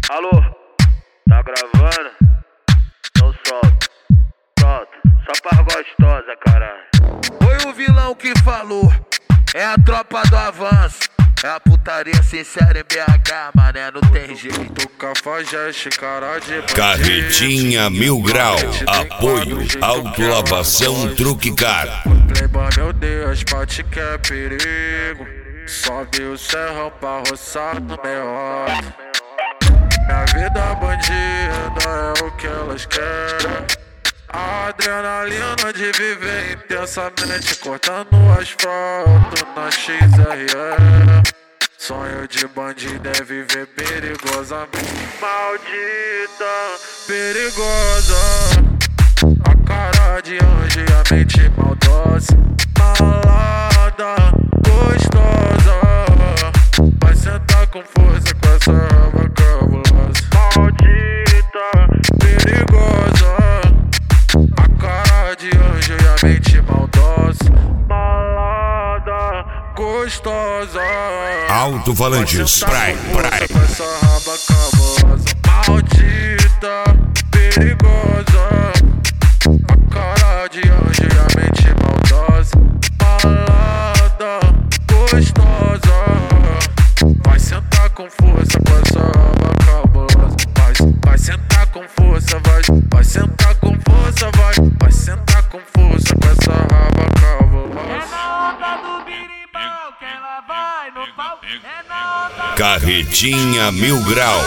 Alô, tá gravando? Então solta, solta, só pra gostosa, caralho. Foi o vilão que falou, é a tropa do avanço. É a putaria sincera em BH, mané, não tem jeito. Cafajeste, cara de bandido. Carretinha Mil Grau, apoio, autolavação, truque caro. Playboy, meu Deus, pate que é perigo. Sobe o serrão pra roçar no meio. Minha vida bandida é o que elas querem. A adrenalina de viver intensamente, cortando o asfalto na XRE. Sonho de bandido é viver perigosamente. Maldita, perigosa. A cara de anjo e a mente maldosa. Malada, gostosa. Vai sentar com força com essa raba cabulosa. Maldita, perigosa. A cara de anjo e a mente maldosa. Malada, gostosa. Alto-falantes, praia. Com essa raba cabulosa. Maldita, perigosa. A cara de anjo e a mente maldosa. Malada, gostosa. Vai sentar com força com essa raba cabulosa. Vai sentar com força, vai sentar com força, vai sentar com força com essa raba cabulosa. É na onda do birimbau que ela vai no pau. É na onda Carretinha Mil Grau.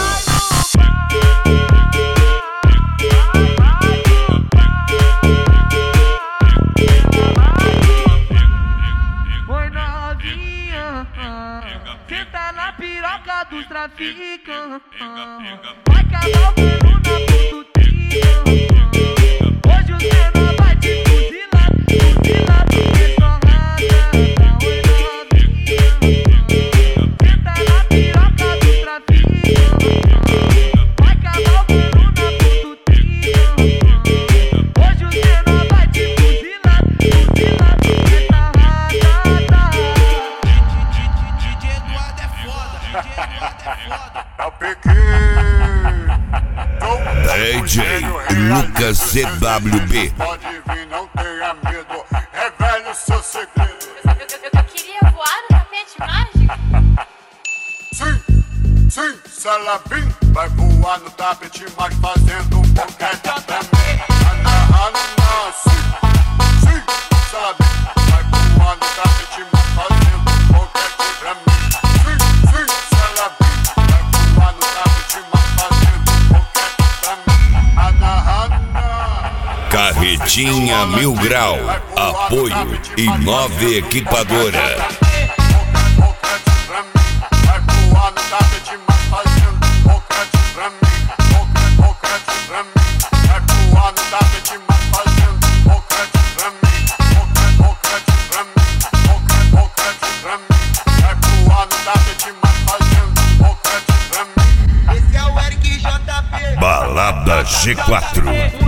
Oi novinha, senta na piroca dos traficantes. Vai cagar o pelo na pututinha. Hoje o menor vai te fuzilar, fuzilar porque só rata. Oi novinha, senta na piroca dos traficantes. Vai cagar o pelo na pututinha. Hoje o menor vai te fuzilar, fuzilar porque só rata. DJ Eduardo é foda. É o Pequim. DJ Lucas CWB. Pode vir, não tenha medo. Revele o seu segredo. Eu queria voar no tapete mágico. Sim, sim, se ela vir, vai voar no tapete, mas fazendo um boquete pra mim. Agarrando nasce. Sim, se ela vir, vai voar no tapete, mas fazendo um boquete pra mim. Sim, sim, se ela vir, vai voar no tapete, mas fazendo um boquete pra mim. Agarrando nasce. Carretinha Mil Grau, apoio e nova equipadora. Balada G4.